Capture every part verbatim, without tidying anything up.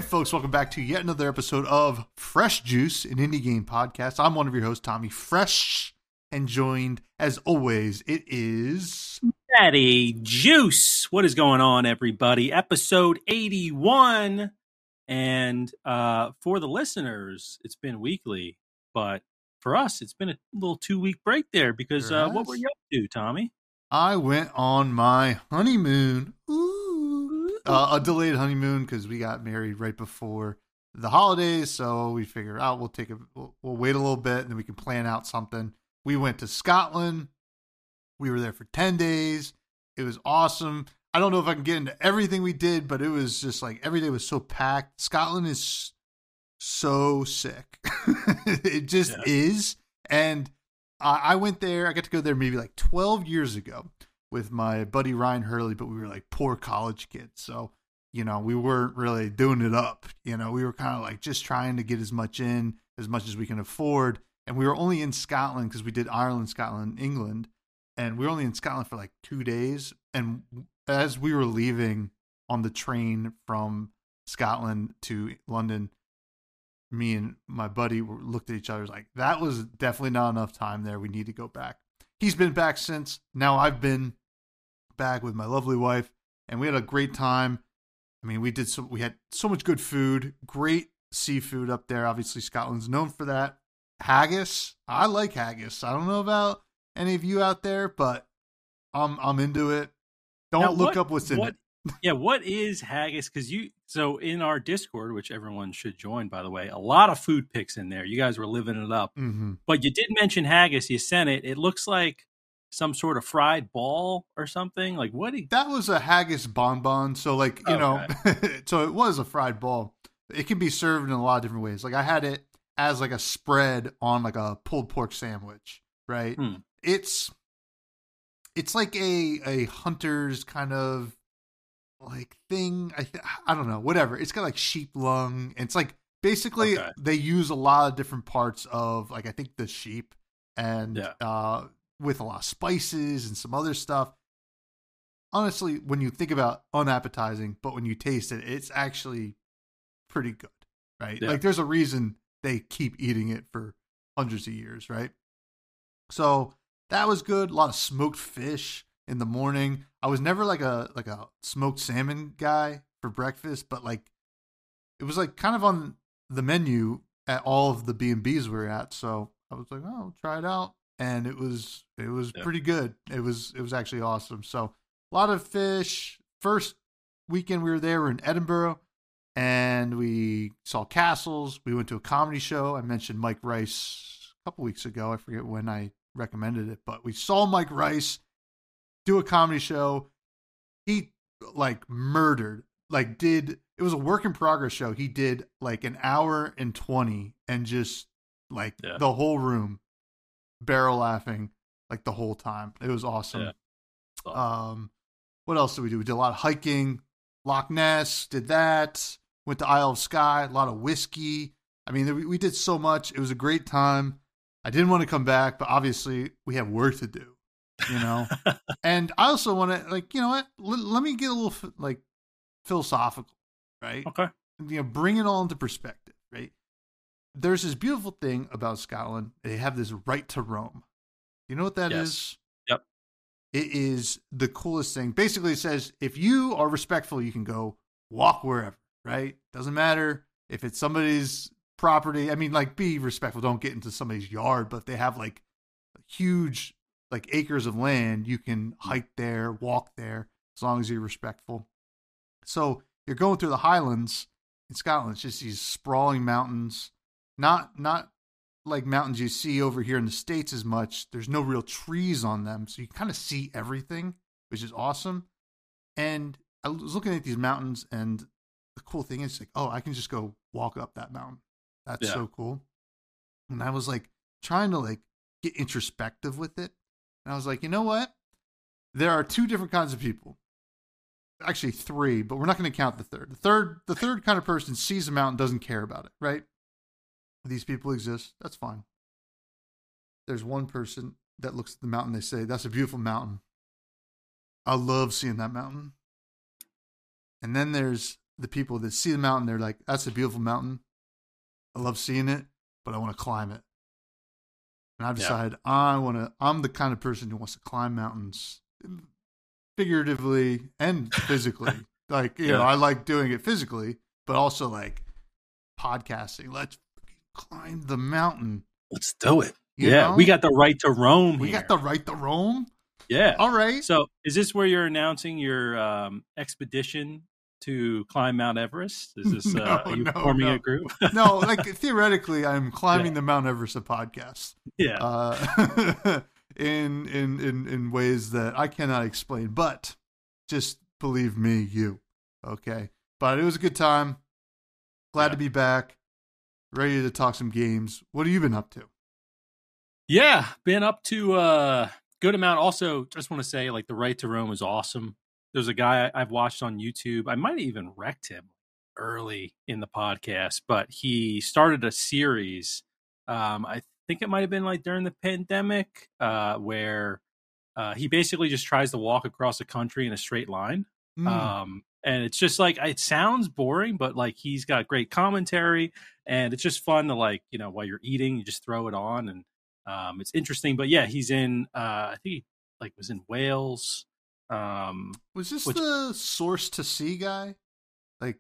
folks, welcome back to yet another episode of Fresh Juice, an indie game podcast. I'm one of your hosts, Tommy Fresh, and joined, as always, it is... Daddy Juice. What is going on, everybody? Episode eighty-one. And uh, for the listeners, it's been weekly. But for us, it's been a little two-week break there because uh, what were you up to, Tommy? I went on my honeymoon. Ooh. Uh, a delayed honeymoon because we got married right before the holidays. So we figured out we'll take a we'll, we'll wait a little bit and then we can plan out something. We went to Scotland. We were there for ten days. It was awesome. I don't know if I can get into everything we did, but it was just like every day was so packed. Scotland is so sick. It just yeah. is. And I, I went there. I got to go there maybe like twelve years ago with my buddy Ryan Hurley, but we were like poor college kids. So, you know, we weren't really doing it up. You know, we were kind of like just trying to get as much in, as much as we can afford. And we were only in Scotland because we did Ireland, Scotland, England. And we were only in Scotland for like two days. And as we were leaving on the train from Scotland to London, me and my buddy looked at each other like, that was definitely not enough time there. We need to go back. He's been back since. Now I've been back with my lovely wife, and we had a great time. I mean, we did so, we had so much good food, great seafood up there. Obviously, Scotland's known for that. Haggis. I like haggis. I don't know about any of you out there, but I'm I'm into it. Don't now, look what, up what's in what, it. Yeah, what is haggis? Because you so in our Discord, which everyone should join, by the way, a lot of food pics in there. You guys were living it up. Mm-hmm. But you did mention haggis. You sent it. It looks like some sort of fried ball or something. Like what? You... That was a haggis bonbon. So like you okay. know, so it was a fried ball. It can be served in a lot of different ways. Like I had it as like a spread on like a pulled pork sandwich. Right. Hmm. It's it's like a a hunter's kind of like thing. I th- I don't know, whatever. It's got like sheep lung. It's like basically okay. they use a lot of different parts of like I think the sheep and yeah. uh, with a lot of spices and some other stuff. Honestly, when you think about unappetizing, but when you taste it, it's actually pretty good, right? Yeah. Like there's a reason they keep eating it for hundreds of years, right? So that was good. A lot of smoked fish in the morning. I was never like a like a smoked salmon guy for breakfast, but like it was like kind of on the menu at all of the B and B's we were at. So I was like, oh, I'll try it out, and it was it was yeah. pretty good. It was it was actually awesome. So a lot of fish. First weekend we were there, we were in Edinburgh, and we saw castles. We went to a comedy show. I mentioned Mike Rice a couple weeks ago. I forget when I recommended it, but we saw Mike Rice do a comedy show. He like murdered, like did, it was a work in progress show. He did like an hour and twenty and just like yeah. the whole room barrel laughing like the whole time. It was awesome. Yeah. Oh. Um, what else did we do? We did a lot of hiking, Loch Ness, did that, went to Isle of Skye, a lot of whiskey. I mean, we, we did so much. It was a great time. I didn't want to come back, but obviously we have work to do, you know? And I also want to, like, you know what? Let, let me get a little, like, philosophical, right? Okay. You know, bring it all into perspective, right? There's this beautiful thing about Scotland. They have this right to roam. You know what that yes. is? Yep. It is the coolest thing. Basically, it says, if you are respectful, you can go walk wherever, right? Doesn't matter if it's somebody's property. I mean, like, be respectful. Don't get into somebody's yard, but if they have like huge, like acres of land, you can hike there, walk there, as long as you're respectful. So you're going through the Highlands in Scotland. It's just these sprawling mountains, not, not like mountains you see over here in the States as much. There's no real trees on them. So you kind of see everything, which is awesome. And I was looking at these mountains, and the cool thing is like, oh, I can just go walk up that mountain. That's yeah. so cool. And I was like trying to like get introspective with it. And I was like, you know what? There are two different kinds of people. Actually three, but we're not going to count the third. The third, the third kind of person sees a mountain, doesn't care about it, right? These people exist. That's fine. There's one person that looks at the mountain. They say, that's a beautiful mountain. I love seeing that mountain. And then there's the people that see the mountain, they're like, that's a beautiful mountain. I love seeing it, but I want to climb it. And I've decided yeah. I want to, I'm the kind of person who wants to climb mountains figuratively and physically. Like, you yeah. know, I like doing it physically, but also like podcasting. Let's climb the mountain. Let's do it. You yeah. know? We got the right to roam. We here. got the right to roam. Yeah. All right. So is this where you're announcing your um, expedition to climb Mount Everest? Is this no, uh, are you no, forming no. a group? No, like theoretically, I'm climbing yeah. the Mount Everest of podcasts. Yeah. Uh, in in in in ways that I cannot explain, but just believe me, you. Okay. But it was a good time. Glad yeah. to be back. Ready to talk some games. What have you been up to? Yeah, been up to a good amount. Also, just want to say, like, the Right to Roam is awesome. There's a guy I've watched on YouTube. I might have even wrecked him early in the podcast, but he started a series. Um, I think it might have been like during the pandemic, uh, where uh, he basically just tries to walk across the country in a straight line. Mm. Um, and it's just like, it sounds boring, but like he's got great commentary, and it's just fun to, like, you know, while you're eating, you just throw it on, and um, it's interesting. But yeah, he's in, uh, I think he like was in Wales. Um, was this which, the Source to See guy? Like,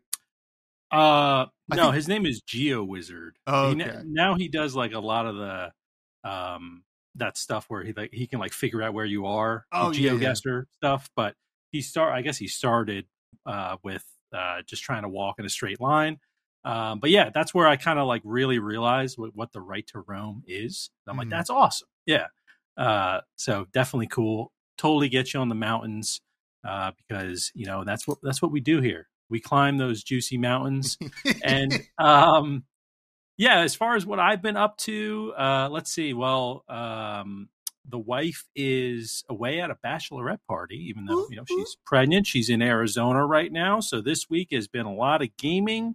uh, no, think... his name is Geo Wizard. Oh, he, okay. Now he does like a lot of the, um, that stuff where he like he can like figure out where you are, oh, the GeoGuessr yeah, yeah. stuff. But he start, I guess he started uh, with uh, just trying to walk in a straight line. Um, but yeah, that's where I kind of like really realized what, what the Right to Roam is. And I'm mm. like, that's awesome. Yeah. Uh, so definitely cool. Totally get you on the mountains, uh, because, you know, that's what, that's what we do here. We climb those juicy mountains. And, um, yeah, as far as what I've been up to, uh, let's see. Well, um, the wife is away at a bachelorette party, even though, you know, she's pregnant. She's in Arizona right now. So this week has been a lot of gaming.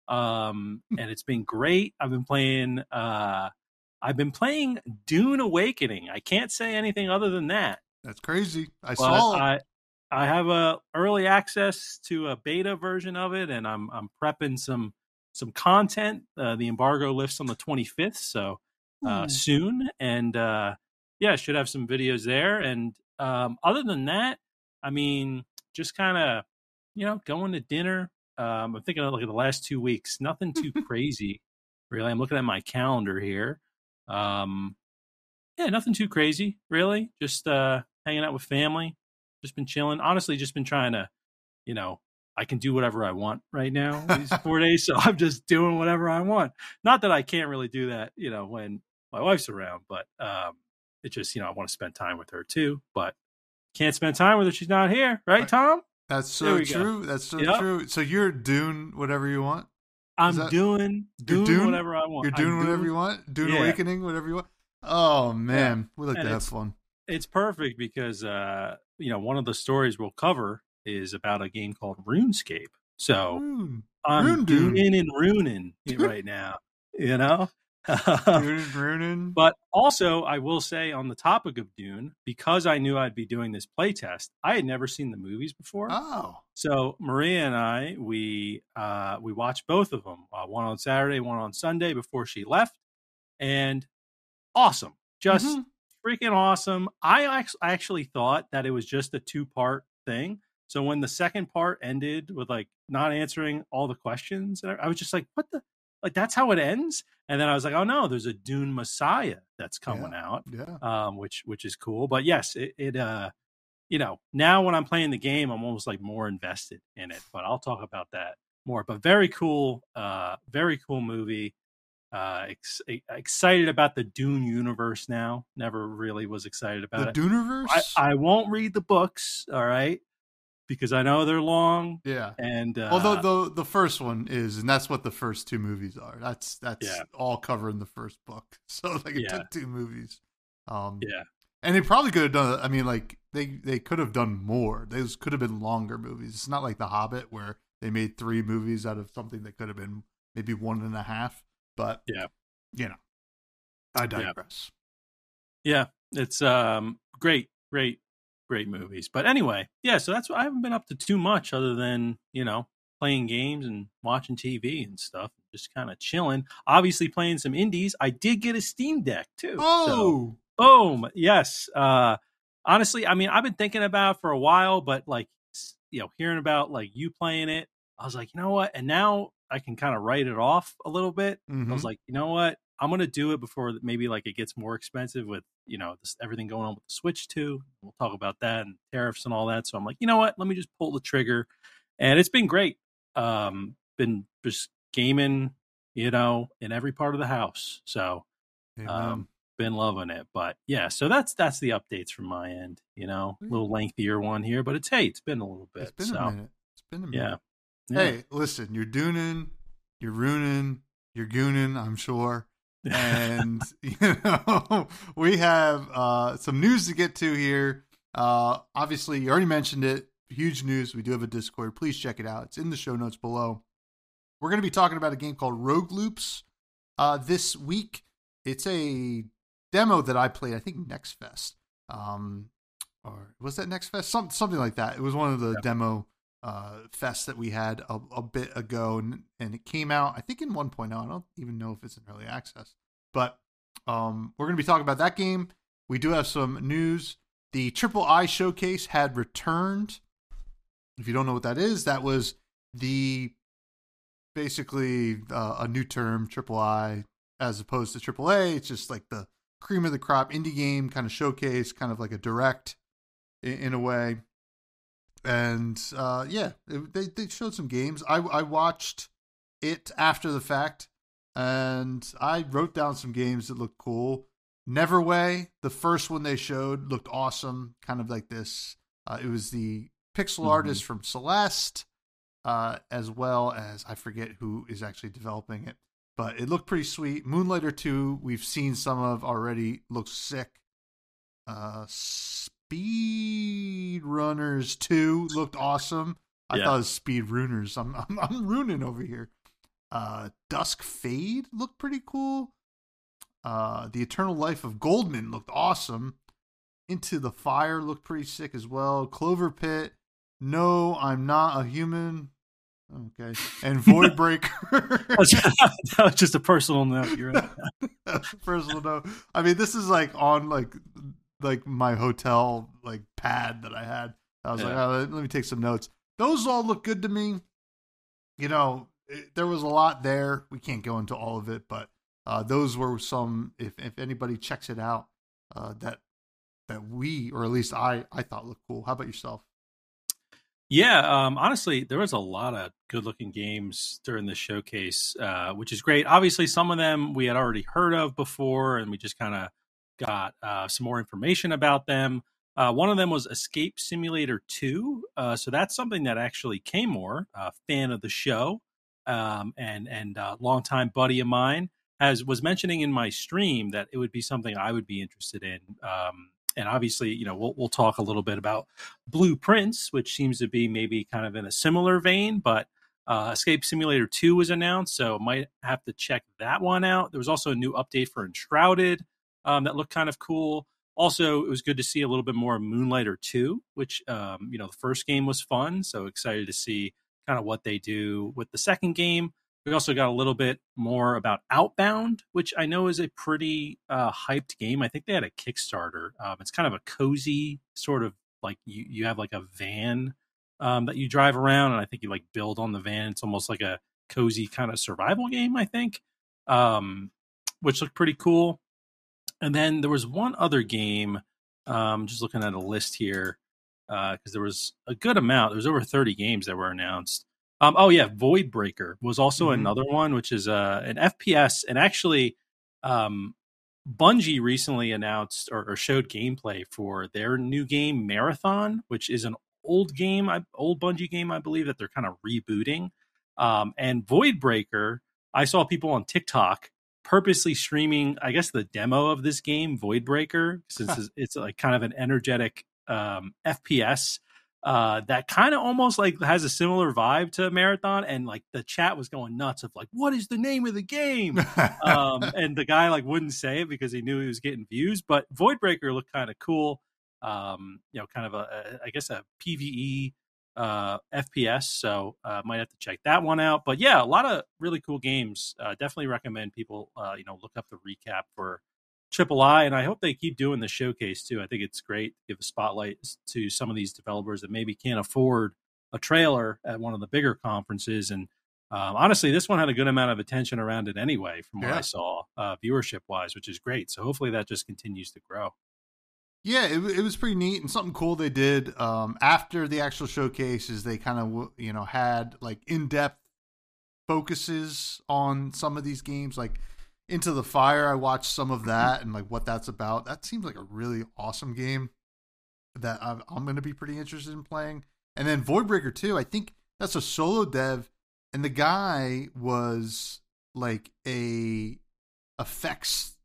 Um, and it's been great. I've been playing, uh, I've been playing Dune Awakening. I can't say anything other than that. That's crazy. I but saw it. I, I have a early access to a beta version of it, and I'm, I'm prepping some, some content. Uh, the embargo lifts on the twenty-fifth. So, uh, hmm. soon. And, uh, yeah, should have some videos there. And, um, other than that, I mean, just kind of, you know, going to dinner. Um, I'm thinking of like the last two weeks, nothing too crazy, really. I'm looking at my calendar here. Um, yeah, nothing too crazy, really. Just uh, hanging out with family. Just been chilling. Honestly, just been trying to, you know, I can do whatever I want right now these four days. So I'm just doing whatever I want. Not that I can't really do that, you know, when my wife's around, but um, it just, you know, I want to spend time with her too. But can't spend time with her. She's not here. Right, Tom? That's so true. Go. That's so yep. true. So you're doing whatever you want? I'm that, doing, doing doing whatever I want. You're doing I'm whatever doing, you want? Dune yeah. Awakening, whatever you want? Oh, man. Yeah. We like and to have fun. It's perfect because, uh, you know, one of the stories we'll cover is about a game called RuneScape. So Rune. I'm Rune doing and ruining right now, you know? Dune, ruining. But also, I will say on the topic of Dune, because I knew I'd be doing this playtest, I had never seen the movies before. Oh. So Maria and I, we uh, we watched both of them, uh, one on Saturday, one on Sunday before she left. And awesome. Just mm-hmm. freaking awesome. I actually thought that it was just a two-part thing. So when the second part ended with like not answering all the questions, I was just like, what the? Like, that's how it ends? And then I was like, oh, no, there's a Dune Messiah that's coming yeah, out, yeah. Um, which which is cool. But, yes, it, it uh, you know, now when I'm playing the game, I'm almost like more invested in it. But I'll talk about that more. But very cool, uh, very cool movie. Uh, ex- excited about the Dune universe now. Never really was excited about the it. The Duneverse? I, I won't read the books, all right? Because I know they're long. Yeah. And uh, although the the first one is, and that's what the first two movies are. That's that's yeah. all covered in the first book. So like it yeah. took two movies. Um, yeah. And they probably could have done. I mean, like they they could have done more. Those could have been longer movies. It's not like The Hobbit where they made three movies out of something that could have been maybe one and a half. But yeah, you know, I digress. Yeah, yeah. It's um great, great. Great movies. But anyway, yeah, so that's what I haven't been up to too much other than, you know, playing games and watching T V and stuff, just kind of chilling. Obviously playing some indies. I did get a Steam Deck too. Oh, so, boom. Yes. Uh, honestly, I mean, I've been thinking about it for a while, but like, you know, hearing about like you playing it, I was like, you know what? And now I can kind of write it off a little bit. mm-hmm. I was like, you know what? I'm going to do it before maybe like it gets more expensive with, you know, this, everything going on with the Switch too. We'll talk about that and tariffs and all that. So I'm like, you know what? Let me just pull the trigger. And it's been great. Um, been just gaming, you know, in every part of the house. So, um, been loving it. But yeah, so that's that's the updates from my end. You know, a little lengthier one here, but it's hey, it's been a little bit. It's been so, a minute. It's been a minute. Yeah. Hey, yeah. listen, you're dooning, you're ruining, you're gooning, I'm sure. And you know, we have uh, some news to get to here. Uh, obviously, you already mentioned it. Huge news. We do have a Discord. Please check it out. It's in the show notes below. We're going to be talking about a game called Rogue Loops uh, this week. It's a demo that I played, I think, Next Fest. Um, or was that Next Fest? Some, something like that. It was one of the yeah. demo uh, fests that we had a, a bit ago, and, and it came out, I think, in one point oh. I don't even know if it's in early access. But um, we're going to be talking about that game. We do have some news. The Triple I Showcase had returned. If you don't know what that is, that was the basically uh, a new term, Triple I, as opposed to Triple A. It's just like the cream of the crop indie game kind of showcase, kind of like a direct in, in a way. And uh, yeah, it, they they showed some games. I I watched it after the fact, and I wrote down some games that looked cool. Neverway, the first one they showed, looked awesome. Kind of like this. Uh, it was the pixel mm-hmm. artist from Celeste, uh, as well as I forget who is actually developing it, but it looked pretty sweet. Moonlighter two, we've seen some of already. Looks sick. Uh, Speed Runners two looked awesome. I yeah. thought it was Speed Runners. I'm, I'm I'm ruining over here. Uh, Dusk Fade looked pretty cool. Uh, The Eternal Life of Goldman looked awesome. Into the Fire looked pretty sick as well. Clover Pit. No, I'm Not a Human. Okay. And Void Breaker. That was just a personal note. You're right. Personal note. I mean, this is like on like like my hotel like pad that I had. I was yeah. like, oh, let me take some notes. Those all look good to me. You know, it, there was a lot there. We can't go into all of it, but uh, those were some. If if anybody checks it out, uh, that that we or at least I I thought looked cool. How about yourself? Yeah, um, honestly, there was a lot of good-looking games during the showcase, uh, which is great. Obviously, some of them we had already heard of before, and we just kind of got uh, some more information about them. Uh, one of them was Escape Simulator two, uh, so that's something that actually K-More, a fan of the show, um, and and uh, longtime buddy of mine, has was mentioning in my stream that it would be something I would be interested in. Um, And obviously, you know, we'll we'll talk a little bit about Blueprints, which seems to be maybe kind of in a similar vein. But uh, Escape Simulator two was announced, so might have to check that one out. There was also a new update for Enshrouded um, that looked kind of cool. Also, it was good to see a little bit more of Moonlighter two, which, um, you know, the first game was fun. So excited to see kind of what they do with the second game. We also got a little bit more about Outbound, which I know is a pretty uh, hyped game. I think they had a Kickstarter. Um, it's kind of a cozy sort of like you, you have like a van um, that you drive around, and I think you like build on the van. It's almost like a cozy kind of survival game, I think, um, which looked pretty cool. And then there was one other game, um, just looking at a list here, because uh, there was a good amount. There was over thirty games that were announced. Um, oh yeah, Void Breaker was also mm-hmm. another one, which is uh, an F P S. And actually, um, Bungie recently announced or, or showed gameplay for their new game Marathon, which is an old game, old Bungie game, I believe, that they're kind of rebooting. Um, and Void Breaker, I saw people on TikTok purposely streaming, I guess, the demo of this game, Void Breaker, since huh. it's like kind of an energetic um, F P S. Uh, that kind of almost like has a similar vibe to Marathon, and like the chat was going nuts of like, what is the name of the game? um, and the guy like wouldn't say it because he knew he was getting views, but Void Breaker looked kind of cool. Um, you know, kind of a, a, I guess a PvE uh, F P S, so uh, might have to check that one out. But yeah, a lot of really cool games. Uh, definitely recommend people, uh, you know, look up the recap for Triple I, and I hope they keep doing the showcase too. I think it's great to give a spotlight to some of these developers that maybe can't afford a trailer at one of the bigger conferences. And um, honestly, this one had a good amount of attention around it anyway, from what Yeah. I saw, uh, viewership wise, which is great. So hopefully that just continues to grow. Yeah, it, it was pretty neat, and something cool they did um, after the actual showcases. They kind of, you know, had like in-depth focuses on some of these games, like Into the Fire. I watched some of that and like what that's about. That seems like a really awesome game that I'm, I'm going to be pretty interested in playing. And then Voidbreaker two, I think that's a solo dev, and the guy was like a effects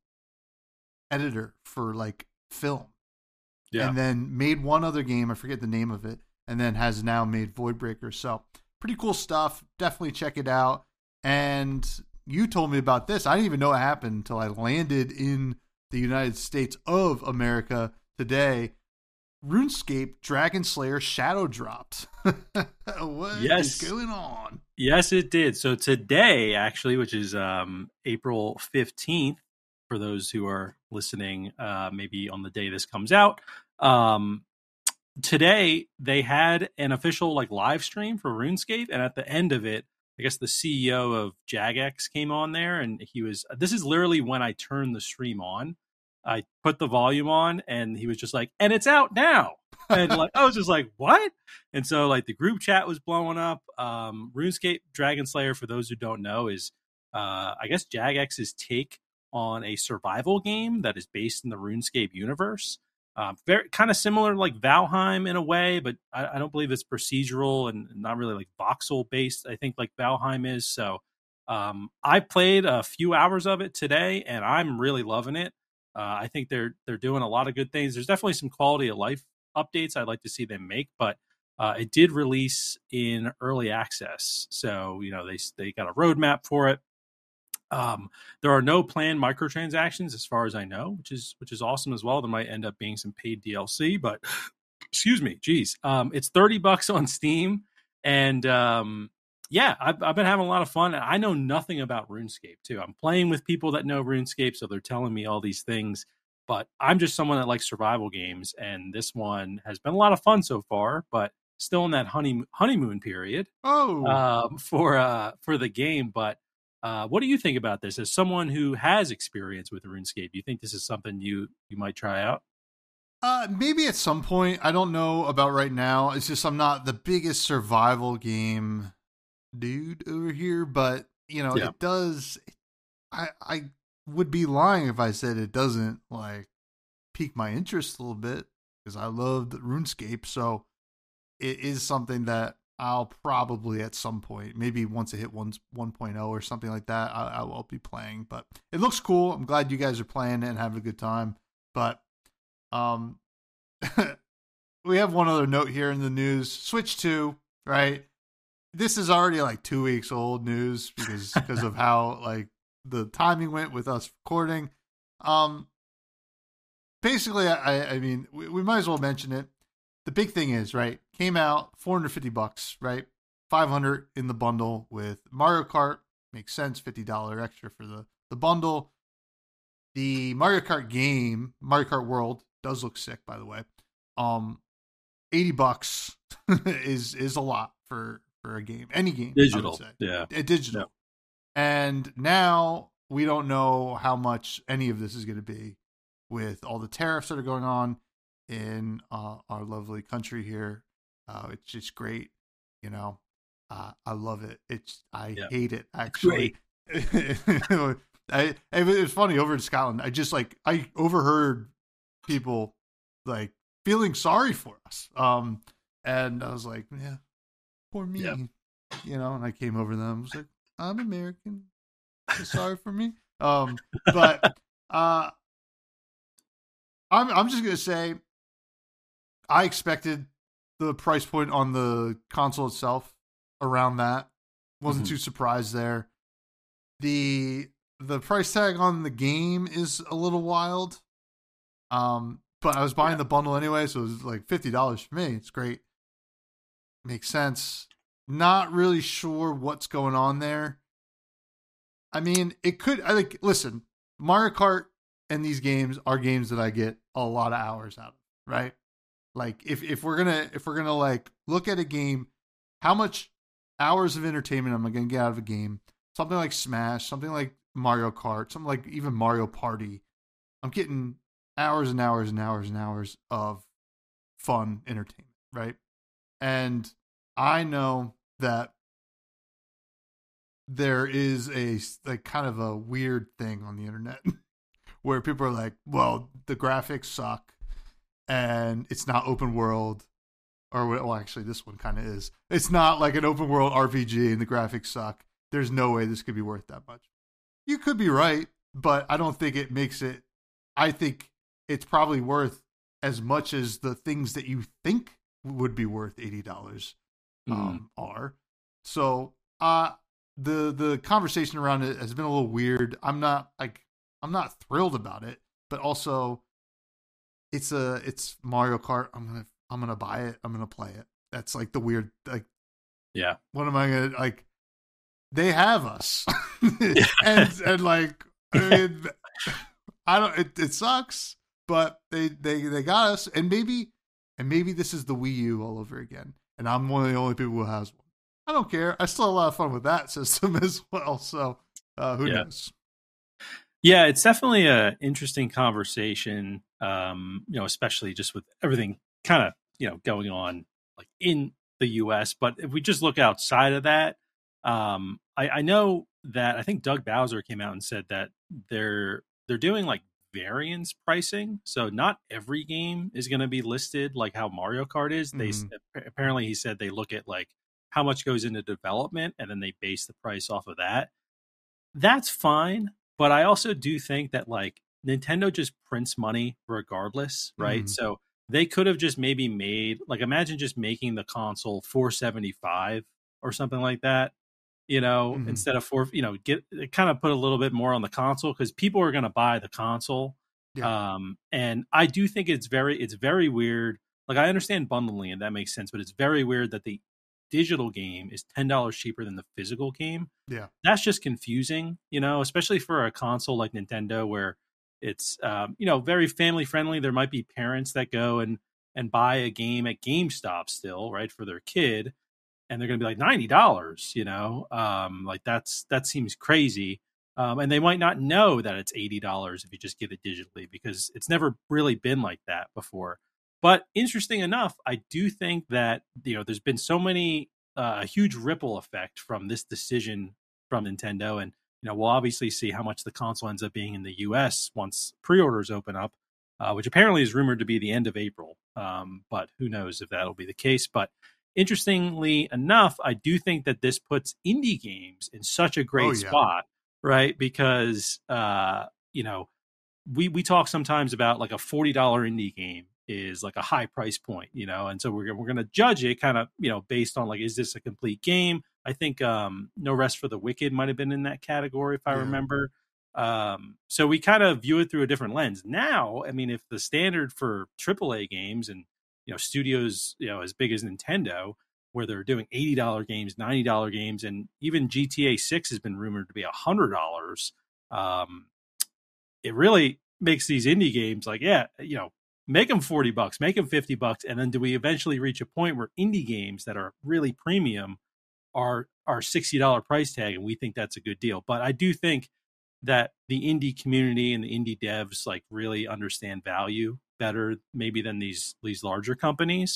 editor for like film. Yeah. And then made one other game, I forget the name of it, and then has now made Voidbreaker. So pretty cool stuff. Definitely check it out. And you told me about this. I didn't even know it happened until I landed in the United States of America today. RuneScape Dragon Slayer Shadow dropped. What Yes. is going on? Yes, it did. So today, actually, which is um, April fifteenth, for those who are listening, uh, maybe on the day this comes out, um, today they had an official like live stream for RuneScape, and at the end of it, I guess the C E O of Jagex came on there, and he was. This is literally when I turned the stream on. I put the volume on, and he was just like, "And it's out now." And like I was just like, "What?" And so like the group chat was blowing up. Um, RuneScape Dragon Slayer, for those who don't know, is uh, I guess Jagex's take on a survival game that is based in the RuneScape universe. Um, very kind of similar like Valheim in a way, but I, I don't believe it's procedural and not really like voxel based. I think like Valheim is. So um, I played a few hours of it today, and I'm really loving it. Uh, I think they're they're doing a lot of good things. There's definitely some quality of life updates I'd like to see them make, but uh, it did release in early access, so you know they they got a roadmap for it. Um, there are no planned microtransactions as far as I know, which is which is awesome as well. There might end up being some paid D L C, but excuse me, geez, um, it's thirty bucks on Steam, and um, yeah, I've, I've been having a lot of fun. I know nothing about RuneScape too. I'm playing with people that know RuneScape, so they're telling me all these things. But I'm just someone that likes survival games, and this one has been a lot of fun so far. But still in that honey, honeymoon period Oh, um, for uh, for the game. But uh, what do you think about this? As someone who has experience with RuneScape, do you think this is something you you might try out? Uh, maybe at some point. I don't know about right now. It's just I'm not the biggest survival game dude over here, but you know, Yeah. it does. I I would be lying if I said it doesn't like pique my interest a little bit because I love the RuneScape. So it is something that I'll probably at some point, maybe once it hit one 1.0 or something like that, I, I will be playing. But it looks cool. I'm glad you guys are playing it and having a good time. But um, we have one other note here in the news. Switch two, right? This is already like two weeks old news because because of how like the timing went with us recording. Um, basically, I I mean we, we might as well mention it. The big thing is, right, came out four hundred fifty bucks, right? five hundred in the bundle with Mario Kart. Makes sense, fifty dollars extra for the, the bundle. The Mario Kart game, Mario Kart World, does look sick, by the way. Um, eighty bucks is is a lot for, for a game. Any game, Digital, I would say. yeah. A digital. Yeah. And now we don't know how much any of this is going to be with all the tariffs that are going on in uh, our lovely country here. Uh, it's just great, you know. Uh, I love it. It's I Yeah. hate it actually. I it was funny over in Scotland. I just like I overheard people like feeling sorry for us. Um, and I was like, yeah, poor me, Yeah. you know. And I came over to them. I was like, I'm American. So sorry for me. Um, but uh, I'm I'm just gonna say. I expected the price point on the console itself around that. Wasn't Mm-hmm. too surprised there. The the price tag on the game is a little wild. Um, but I was buying Yeah. the bundle anyway, so it was like fifty dollars for me. It's great. Makes sense. Not really sure what's going on there. I mean, it could. I think. Listen, Mario Kart and these games are games that I get a lot of hours out of. Right? Like, if if we're gonna if we're gonna like look at a game, how much hours of entertainment am I gonna get out of a game? Something like Smash, something like Mario Kart, something like even Mario Party. I'm getting hours and hours and hours and hours of fun entertainment, right? And I know that there is a like kind of a weird thing on the internet where people are like, well, the graphics suck and it's not open world, or well, actually this one kind of is. It's not like an open world R P G and the graphics suck. There's no way this could be worth that much. You could be right, but I don't think it makes it. I think it's probably worth as much as the things that you think would be worth eighty dollars um, mm. are. So uh, the the conversation around it has been a little weird. I'm not like I'm not thrilled about it, but also it's a it's Mario Kart. I'm gonna I'm gonna buy it. I'm gonna play it. That's like the weird like. Yeah. What am I gonna like? They have us, and and like I mean, I don't. It, it sucks, but they they they got us, and maybe and maybe this is the Wii U all over again, and I'm one of the only people who has one. I don't care. I still have a lot of fun with that system as well. So uh, who yeah. knows? Yeah, it's definitely a interesting conversation. Um, you know, especially just with everything kind of you know going on like in the U S. But if we just look outside of that. Um, I, I know that I think Doug Bowser came out and said that they're they're doing like variance pricing, so not every game is going to be listed like how Mario Kart is. Mm-hmm. They apparently he said they look at like how much goes into development and then they base the price off of that. That's fine, but I also do think that like Nintendo just prints money regardless, right? Mm-hmm. So they could have just maybe made like imagine just making the console four seventy-five or something like that. You know, mm-hmm. instead of four, you know, get kind of put a little bit more on the console because people are going to buy the console. Yeah. Um, and I do think it's very, it's very weird. Like I understand bundling and that makes sense, but it's very weird that the digital game is ten dollars cheaper than the physical game. Yeah. That's just confusing, you know, especially for a console like Nintendo where it's, um, you know, very family friendly. There might be parents that go and, and buy a game at GameStop still, right, for their kid. And they're going to be like ninety dollars, you know, um, like that's that seems crazy. Um, and they might not know that it's eighty dollars if you just get it digitally because it's never really been like that before. But interesting enough, I do think that, you know, there's been so many, uh, a huge ripple effect from this decision from Nintendo. And, you know, we'll obviously see how much the console ends up being in the U S once pre-orders open up, uh, which apparently is rumored to be the end of April. Um, but who knows if that'll be the case. But interestingly enough, I do think that this puts indie games in such a great oh, yeah. spot, right? Because, uh, you know, we, we talk sometimes about like a forty dollars indie game is like a high price point, you know? And so we're, we're going to judge it kind of, you know, based on like, is this a complete game? I think um, No Rest for the Wicked might've been in that category, if I yeah. remember. Um, so we kind of view it through a different lens. Now, I mean, if the standard for triple A games and, you know, studios, you know, as big as Nintendo, where they're doing eighty dollars games, ninety dollars games, and even G T A six has been rumored to be one hundred dollars. Um, it really makes these indie games like, yeah, you know, make them forty bucks, make them fifty bucks. And then do we eventually reach a point where indie games that are really premium are, are sixty dollars price tag? And we think that's a good deal. But I do think that the indie community and the indie devs like really understand value better maybe than these these larger companies.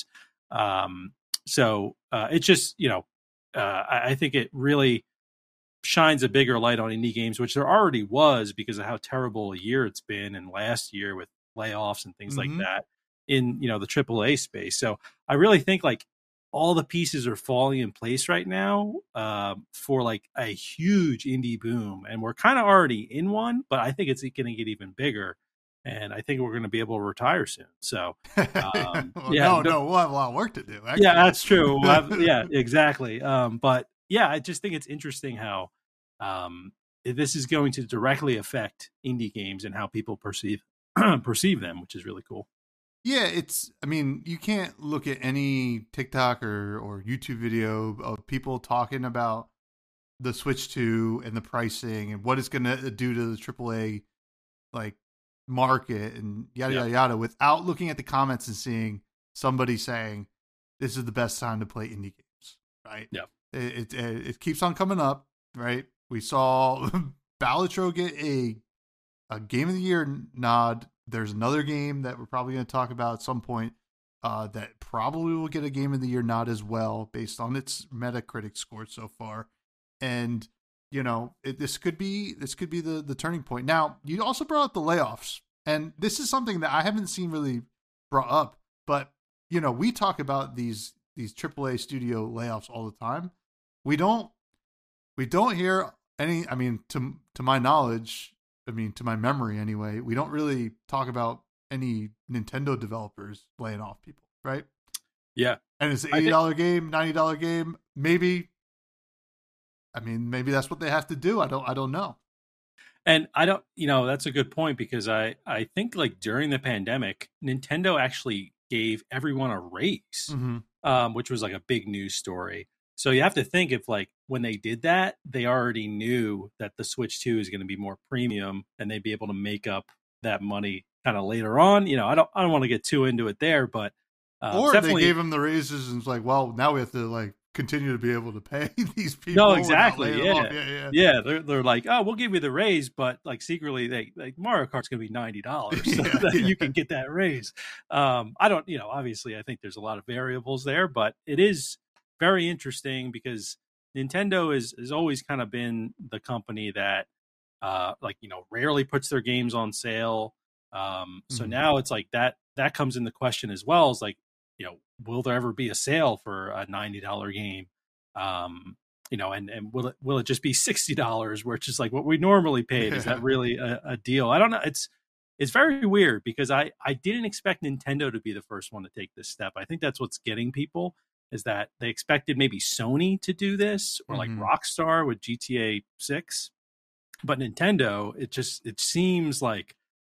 Um, so uh, it's just, you know, uh, I, I think it really shines a bigger light on indie games, which there already was because of how terrible a year it's been and last year with layoffs and things mm-hmm. like that in, you know, the triple A space. So I really think like all the pieces are falling in place right now uh, for like a huge indie boom. And we're kind of already in one, but I think it's going to get even bigger. And I think we're going to be able to retire soon. So, um, well, yeah, no, no, we'll have a lot of work to do. Actually. Yeah, that's true. We'll have, yeah, exactly. Um, but yeah, I just think it's interesting how um, this is going to directly affect indie games and how people perceive perceive them, which is really cool. Yeah, it's. I mean, you can't look at any TikTok or or YouTube video of people talking about the Switch two and the pricing and what it's going to do to the triple A like market and yada Yeah. yada yada without looking at the comments and seeing somebody saying this is the best time to play indie games, right? Yeah. It it, it keeps on coming up, right? We saw Balatro get a a game of the year nod. There's another game that we're probably going to talk about at some point uh, that probably will get a game of the year nod as well, based on its Metacritic score so far. And you know, it, this could be this could be the the turning point. Now, you also brought up the layoffs, and this is something that I haven't seen really brought up. But you know, we talk about these these triple A studio layoffs all the time. We don't we don't hear any. I mean, to to my knowledge, I mean, to my memory anyway, we don't really talk about any Nintendo developers laying off people, right? Yeah. And it's an eighty dollars game, ninety dollars game, maybe. I mean, maybe that's what they have to do. I don't I don't know. And I don't, you know, that's a good point because I I think like during the pandemic, Nintendo actually gave everyone a raise, Mm-hmm. um, which was like a big news story. So you have to think if like when they did that, they already knew that the Switch two is going to be more premium and they'd be able to make up that money kind of later on. You know, I don't I don't want to get too into it there, but uh, or definitely they gave them the raises and it's like, well, now we have to like continue to be able to pay these people. No, without exactly. laying them Yeah. off. yeah, yeah, Yeah, they're they're like, oh, we'll give you the raise, but like secretly, they like Mario Kart's gonna be ninety dollars, so Yeah, that yeah. you can get that raise. Um, I don't, you know, obviously, I think there's a lot of variables there, but it is very interesting because Nintendo is has always kind of been the company that, uh, like you know, rarely puts their games on sale. Um, so Mhm. now it's like that that comes into question as well. Is like, you know, will there ever be a sale for a ninety dollar game? Um, you know, and, and will it will it just be sixty dollars, which is like what we normally paid? Is that Yeah. really a, a deal? I don't know. It's it's very weird because I I didn't expect Nintendo to be the first one to take this step. I think that's what's getting people is that they expected maybe Sony to do this or like Mhm. Rockstar with G T A six, but Nintendo, it just it seems like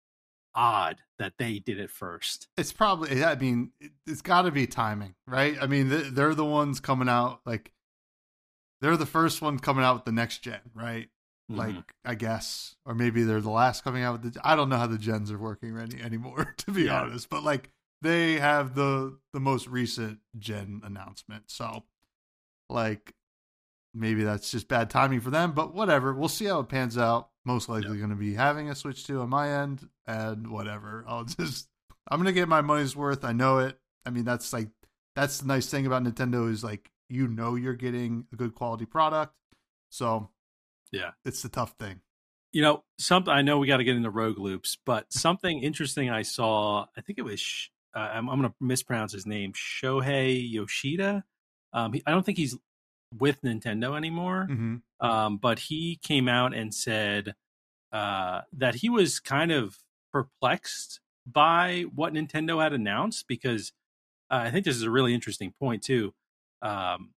odd that they did it first. It's probably. I mean, it, it's got to be timing, right? I mean, they're, they're the ones coming out like they're the first one coming out with the next gen, right? Mhm. Like I guess, or maybe they're the last coming out with the. I don't know how the gens are working any, anymore, to be Yeah. honest. But like they have the the most recent gen announcement, so like maybe that's just bad timing for them. But whatever, we'll see how it pans out. Most likely going to be having a Switch two on my end, and whatever. I'll just I'm gonna get my money's worth. I know it. I mean, that's like that's the nice thing about Nintendo is like you know you're getting a good quality product. So Yeah. it's the tough thing. You know, something I know we got to get into rogue loops, but something interesting I saw, I think it was, Sh- uh, I'm, I'm going to mispronounce his name, Shohei Yoshida. Um, he, I don't think he's with Nintendo anymore, Mm-hmm. um, but he came out and said uh, that he was kind of perplexed by what Nintendo had announced because uh, I think this is a really interesting point too. Um,